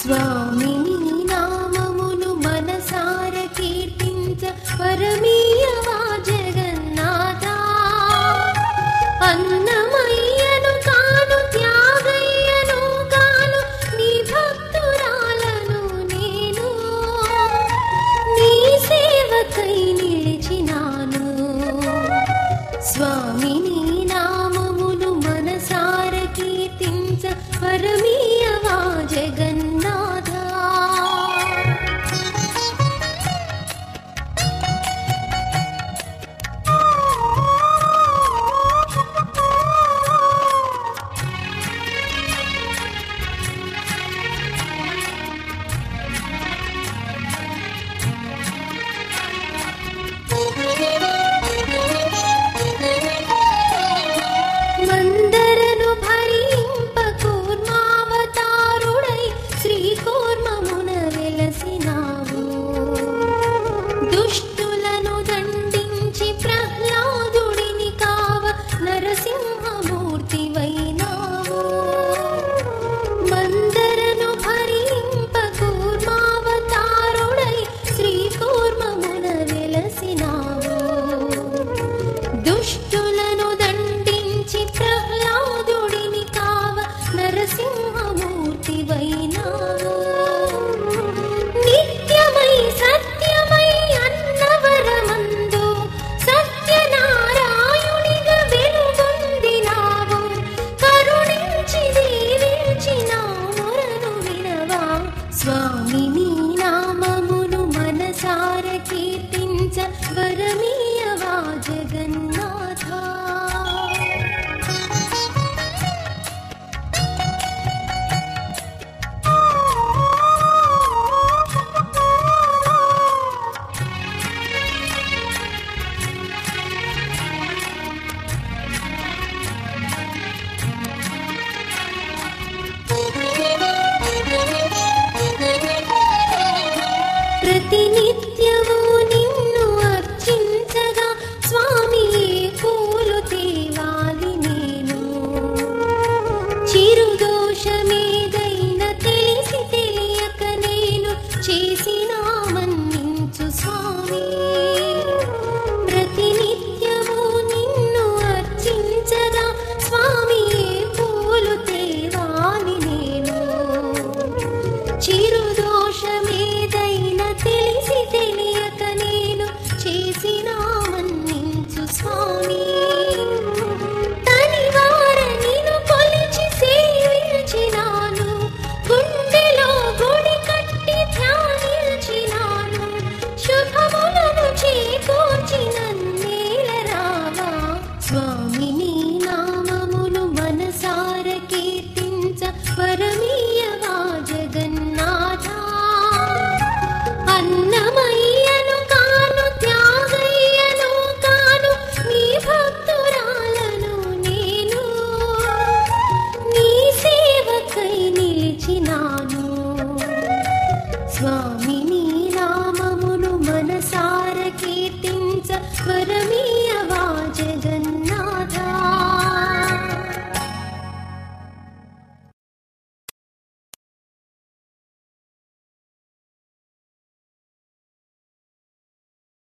స్వామిని నామమును మనసార కీర్తించ పరమీయవా జగన్నాథ. అన్నమయ్యను కాను త్యాగయ్యను కాను నీ భక్తురాలను నేను. నీ సేవకై నిలిచినాను. స్వామిని నామమును మనసార కీర్తించ పరమీయవా జగన్నాథ. మందరను భరింప కూర్మావతారుడై శ్రీకూర్మమున వెలసినావు. దుష్టులను దండించి ప్రహ్లాదుడిని కావ నరసింహమూర్తివైనావు. మందరను భరింప కూర్మావతారుడై శ్రీకూర్మమున వెలసినావు. దుష్టులను దండించి ప్రహ్లాదుడిని కావ నరసింహమూర్తివైనావు. నిత్యమై సత్యమై అన్నవరమందు సత్యనారాయణునిగా వెలుగొందినావు. కరుణించి దీవించి నా మొరను వినవా. స్వామిని నామమును మనసార కీర్తించ వరమీయవా జగన్నాథ. ప్రతినిత్యము నిన్ను అర్చించగా స్వామి పూలు తేవాలి నేను. చిరుదోషమేదైన తెలిసి తెలియక నేను చేసినా మన్నించు స్వామి. ప్రతినిత్యము నిన్ను అర్చించగా స్వామి పూలు తేవాలి నేను. చిరుదోషమేదైన తెలిసి తెలియక నేను చేసినా మన్నించు స్వామి. తనివార నిన్ను కొలిచి సేవించినాను. గుండెలో గుడి కట్టి ధ్యానించినాను. శుభములను చేకూర్చి నన్నేల రావా. స్వామిని నామమును మనసార కీర్తించ పరమీయవా జగన్నాథ. అన్నమయ్యను కాను త్యాగయ్యను కాను నీ భక్తురాలను నేను. నీ సేవకై నిలిచినాను. స్వామి